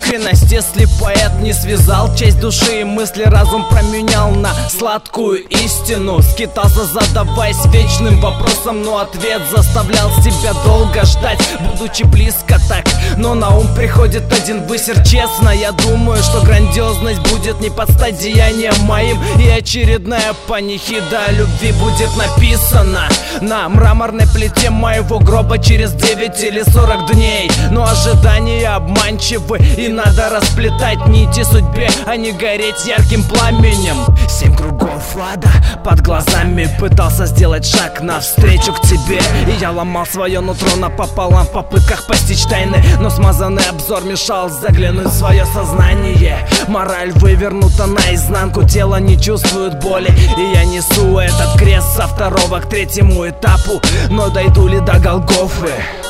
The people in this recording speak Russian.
искренность, если поэт не связал часть души и мысли, разум променял на сладкую истину. Скитался, задаваясь вечным вопросом, но ответ заставлял себя долго ждать, будучи близко так. Но на ум приходит один высер. Честно, я думаю, что грандиозность будет не под стать деянием моим, и очередная панихида о любви будет написана на мраморной плите моего гроба через 9 или 40 дней. Но ожидания обманчивы, и надо расплетать нити судьбе, а не гореть ярким пламенем. 7 кругов ада под глазами, пытался сделать шаг навстречу к тебе, и я ломал свое нутро напополам в попытках постичь тайны, но смазанный обзор мешал заглянуть в свое сознание. Мораль вывернута наизнанку, тело не чувствует боли, и я несу этот крест со 2-го к 3-му этапу. Но дойду ли до Голгофы?